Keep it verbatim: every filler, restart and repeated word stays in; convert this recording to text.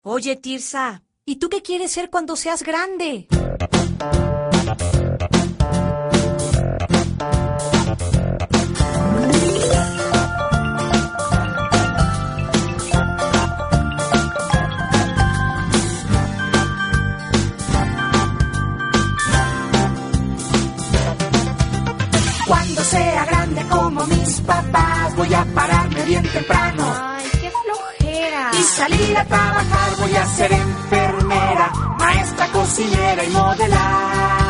Oye, Tirsa, ¿y tú qué quieres ser cuando seas grande? Cuando sea grande como mis papás, voy a pararme bien temprano. Ay, qué flojera. Y salir a trabajar, voy a ser enfermera, maestra, cocinera y modelar.